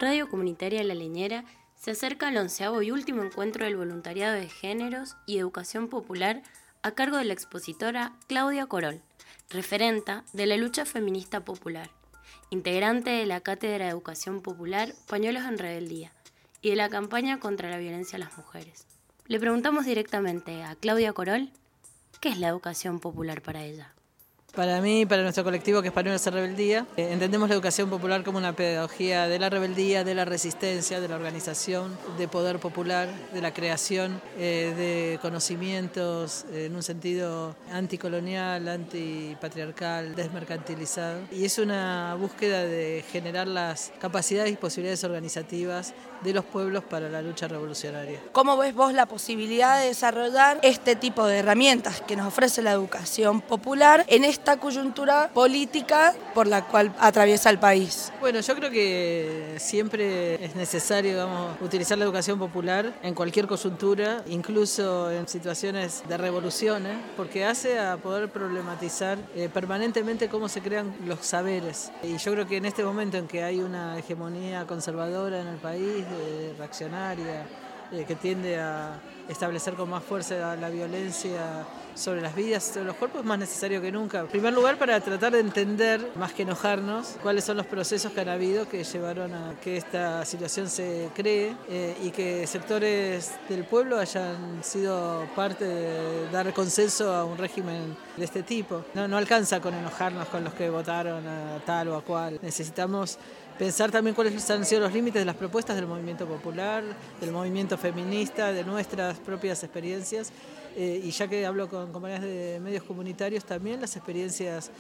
Radio Comunitaria La Leñera se acerca al 11º y último encuentro del voluntariado de géneros y educación popular a cargo de la expositora Claudia Corol, referenta de la lucha feminista popular, integrante de la Cátedra de Educación Popular Pañuelos en Rebeldía y de la campaña contra la violencia a las mujeres. Le preguntamos directamente a Claudia Corol, ¿qué es la educación popular para ella? Para mí, para nuestro colectivo que es Pañuelos en Rebeldía, entendemos la educación popular como una pedagogía de la rebeldía, de la resistencia, de la organización, de poder popular, de la creación de conocimientos en un sentido anticolonial, antipatriarcal, desmercantilizado. Y es una búsqueda de generar las capacidades y posibilidades organizativas de los pueblos para la lucha revolucionaria. ¿Cómo ves vos la posibilidad de desarrollar este tipo de herramientas que nos ofrece la educación popular en esta coyuntura política por la cual atraviesa el país? Bueno, yo creo que siempre es necesario, utilizar la educación popular en cualquier coyuntura, incluso en situaciones de revoluciones, porque hace a poder problematizar permanentemente cómo se crean los saberes. Y yo creo que en este momento en que hay una hegemonía conservadora en el país, reaccionaria, que tiende a establecer con más fuerza la violencia sobre las vidas, sobre los cuerpos, es más necesario que nunca. En primer lugar, para tratar de entender, más que enojarnos, cuáles son los procesos que han habido que llevaron a que esta situación se cree y que sectores del pueblo hayan sido parte de dar consenso a un régimen de este tipo. No alcanza con enojarnos con los que votaron a tal o a cual. Necesitamos pensar también cuáles han sido los límites de las propuestas del movimiento popular, del movimiento feminista, de nuestras propias experiencias. Y ya que hablo con compañeras de medios comunitarios, también las experiencias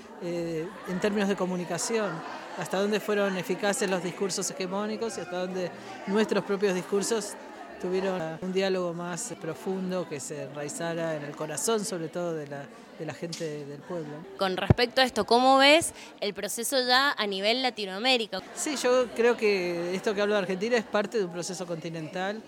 en términos de comunicación, hasta dónde fueron eficaces los discursos hegemónicos y hasta dónde nuestros propios discursos tuvieron un diálogo más profundo que se enraizara en el corazón, sobre todo de la gente del pueblo. Con respecto a esto, ¿cómo ves el proceso ya a nivel Latinoamérica? Sí, yo creo que esto que hablo de Argentina es parte de un proceso continental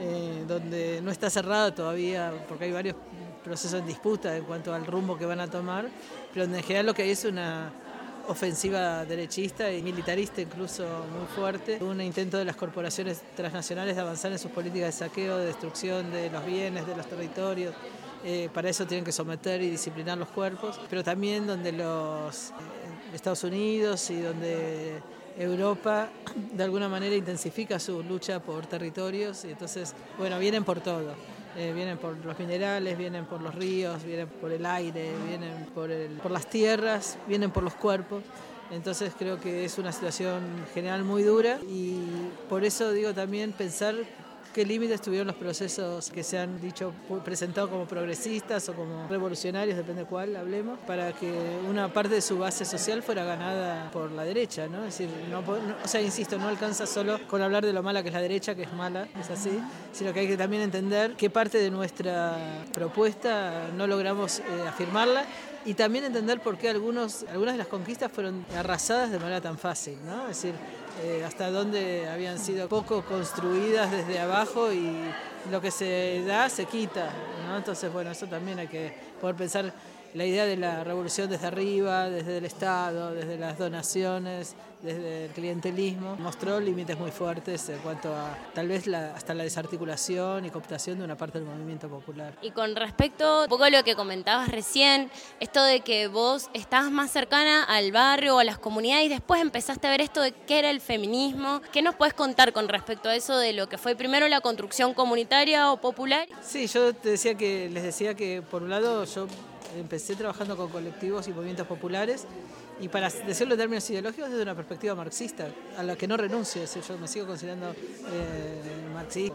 donde no está cerrado todavía, porque hay varios procesos en disputa en cuanto al rumbo que van a tomar, pero en general lo que hay es una ofensiva derechista y militarista incluso muy fuerte, un intento de las corporaciones transnacionales de avanzar en sus políticas de saqueo, de destrucción de los bienes, de los territorios. Para eso tienen que someter y disciplinar los cuerpos, pero también donde los Estados Unidos y donde Europa de alguna manera intensifica su lucha por territorios y entonces, bueno, vienen por todo. Vienen por los minerales, vienen por los ríos, vienen por el aire, vienen por las tierras, vienen por los cuerpos. Entonces creo que es una situación general muy dura y por eso digo también pensar qué límites tuvieron los procesos que se han presentado como progresistas o como revolucionarios, depende de cuál hablemos, para que una parte de su base social fuera ganada por la derecha, ¿no? Es decir, insisto, no alcanza solo con hablar de lo mala que es la derecha, que es mala, es así, sino que hay que también entender qué parte de nuestra propuesta no logramos afirmarla y también entender por qué algunas de las conquistas fueron arrasadas de manera tan fácil, ¿no? Es decir, hasta dónde habían sido poco construidas desde abajo y lo que se da se quita, ¿no? Entonces, bueno, eso también hay que poder pensar la idea de la revolución desde arriba, desde el Estado, desde las donaciones, desde el clientelismo, mostró límites muy fuertes en cuanto a tal vez hasta la desarticulación y cooptación de una parte del movimiento popular. Y con respecto un poco a lo que comentabas recién, esto de que vos estabas más cercana al barrio o a las comunidades y después empezaste a ver esto de qué era el feminismo, ¿qué nos puedes contar con respecto a eso de lo que fue primero la construcción comunitaria o popular? Sí, yo les decía que por un lado yo empecé trabajando con colectivos y movimientos populares y para decirlo en términos ideológicos desde una perspectiva marxista, a la que no renuncio, yo me sigo considerando marxista,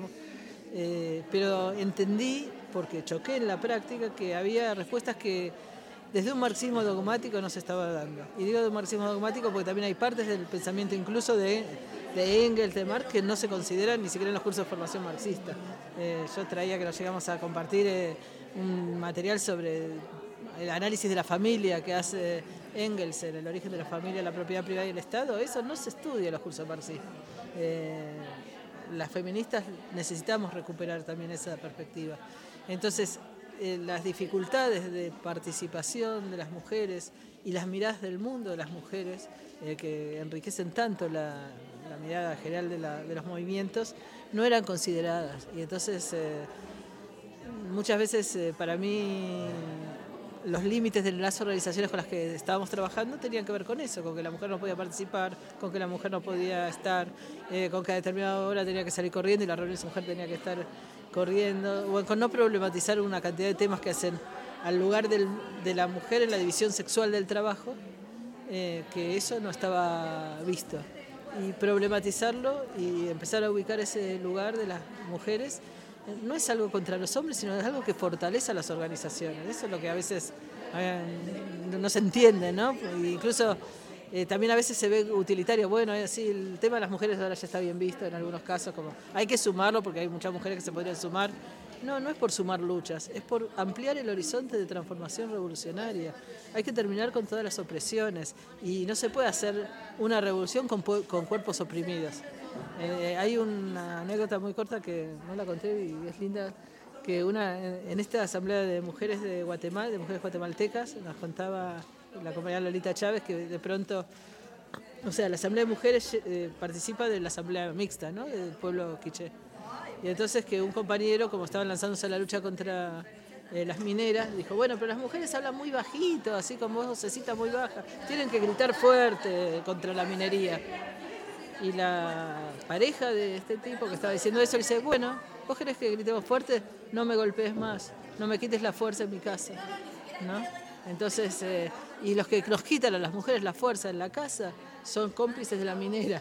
pero entendí, porque choqué en la práctica, que había respuestas que desde un marxismo dogmático no se estaba dando. Y digo de un marxismo dogmático porque también hay partes del pensamiento incluso de Engels, de Marx, que no se consideran ni siquiera en los cursos de formación marxista. Yo traía que nos llegamos a compartir un material sobre el análisis de la familia que hace Engels en el origen de la familia, la propiedad privada y el Estado. Eso no se estudia en los cursos marxistas. Las feministas necesitamos recuperar también esa perspectiva. Entonces, las dificultades de participación de las mujeres y las miradas del mundo de las mujeres que enriquecen tanto la la mirada general de los movimientos, no eran consideradas. Y entonces muchas veces para mí los límites de las organizaciones con las que estábamos trabajando tenían que ver con eso, con que la mujer no podía participar, con que la mujer no podía estar, con que a determinada hora tenía que salir corriendo y la reunión de esa mujer tenía que estar corriendo, o con no problematizar una cantidad de temas que hacen al lugar de la mujer en la división sexual del trabajo, que eso no estaba visto. Y problematizarlo y empezar a ubicar ese lugar de las mujeres no es algo contra los hombres, sino es algo que fortalece a las organizaciones. Eso es lo que a veces no se entiende, ¿no? E incluso también a veces se ve utilitario. Bueno, sí, el tema de las mujeres ahora ya está bien visto en algunos casos, como hay que sumarlo porque hay muchas mujeres que se podrían sumar. No, no es por sumar luchas, es por ampliar el horizonte de transformación revolucionaria. Hay que terminar con todas las opresiones y no se puede hacer una revolución con cuerpos oprimidos. Hay una anécdota muy corta que no la conté y es linda, que en esta asamblea de mujeres de Guatemala, de mujeres guatemaltecas, nos contaba la compañera Lolita Chávez que de pronto, o sea, la asamblea de mujeres participa de la asamblea mixta, ¿no?, del pueblo quiché. Y entonces que un compañero, como estaban lanzándose a la lucha contra las mineras, dijo, bueno, pero las mujeres hablan muy bajito, así con voz vocecita muy baja, tienen que gritar fuerte contra la minería. Y la pareja de este tipo que estaba diciendo eso, dice, bueno, ¿vos querés que gritemos fuerte? No me golpees más, no me quites la fuerza en mi casa, ¿no? Entonces, y los que nos quitan a las mujeres la fuerza en la casa son cómplices de la minera.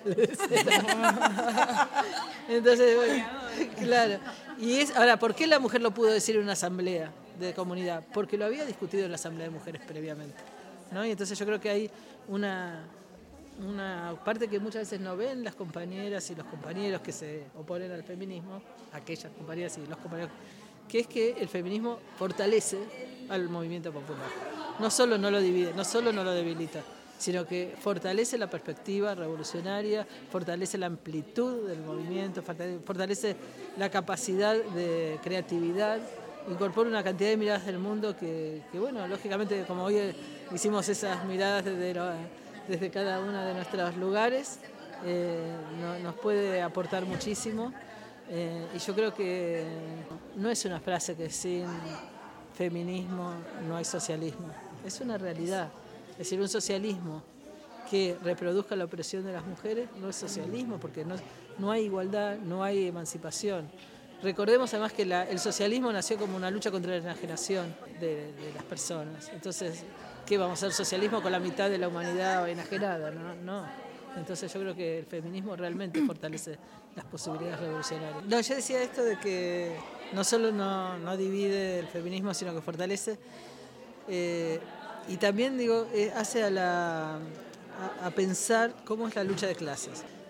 Entonces, bueno, claro. Ahora, ¿por qué la mujer lo pudo decir en una asamblea de comunidad? Porque lo había discutido en la asamblea de mujeres previamente, ¿no? Y entonces yo creo que hay una parte que muchas veces no ven las compañeras y los compañeros que se oponen al feminismo, aquellas compañeras y los compañeros, que es que el feminismo fortalece al movimiento popular. No solo no lo divide, no solo no lo debilita, sino que fortalece la perspectiva revolucionaria, fortalece la amplitud del movimiento, fortalece la capacidad de creatividad, incorpora una cantidad de miradas del mundo que bueno, lógicamente, como hoy hicimos esas miradas desde cada uno de nuestros lugares, nos puede aportar muchísimo. Y yo creo que no es una frase que sin feminismo no hay socialismo, es una realidad. Es decir, un socialismo que reproduzca la opresión de las mujeres no es socialismo, porque no hay igualdad, no hay emancipación. Recordemos además que el socialismo nació como una lucha contra la enajenación de las personas. Entonces, ¿qué vamos a hacer socialismo con la mitad de la humanidad enajenada? No. Entonces yo creo que el feminismo realmente fortalece las posibilidades revolucionarias. No, yo decía esto de que no solo no divide el feminismo, sino que fortalece. Y también, hace a pensar cómo es la lucha de clases.